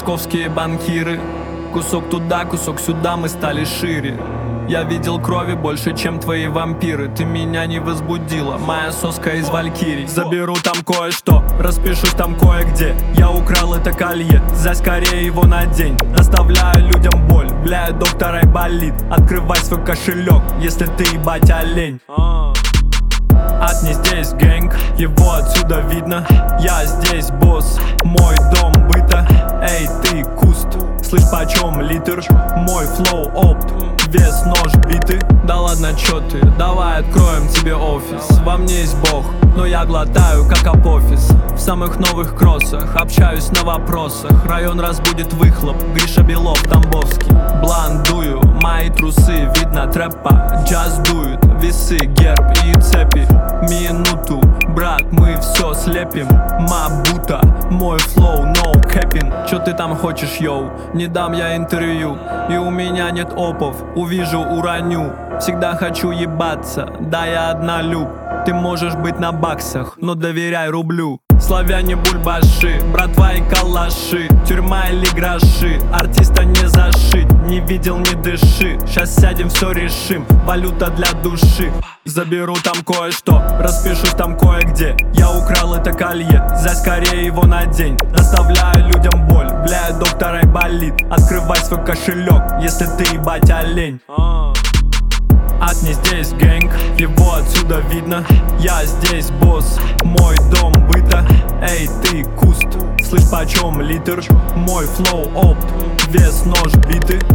московские банкиры. Кусок туда, кусок сюда, мы стали шире. Я видел крови больше, чем твои вампиры. Ты меня не возбудила, моя соска из Валькирий. Заберу там кое-что, распишусь там кое-где. Я украл это колье, за скорее его надень. Доставляю людям боль, бля, доктор Айболит. Открывай свой кошелек, если ты ебать олень. Ад не здесь, гэнг, его отсюда видно. Я здесь босс, мой дом быта. Эй, ты куст, слышь, почем литр? Мой флоу опт, вес нож биты. Да ладно, чё ты, давай откроем тебе офис. Во мне есть бог, но я глотаю как апофис. В самых новых кроссах, общаюсь на вопросах. Район разбудит выхлоп, Гриша Белов, Тамбовский. Блан дую, мои трусы, видно трэпа. Джаз дует, весы, герб и цепи. Минуту, брат, мы все слепим. Мабута, мой флоу, no capping. Чё ты там хочешь, йоу? Не дам я интервью, и у меня нет опов. Увижу, уроню. Всегда хочу ебаться, да я однолюб. Ты можешь быть на баксах, но доверяй рублю. Славяне бульбаши, братва и калаши. Тюрьма или гроши, артиста не зашить. Не видел, не дыши, щас сядем, все решим. Валюта для души. Заберу там кое-что, распишусь там кое-где. Я украл это колье, за скорее его надень. Доставляю людям боль, бля, доктор Айболит. Открывай свой кошелек, если ты ебать олень. Ад не здесь, гэнг, его отсюда видно. Я здесь босс, мой дом быта. Эй, ты куст, слышь, почем литр? Мой флоу опт, вес нож биты.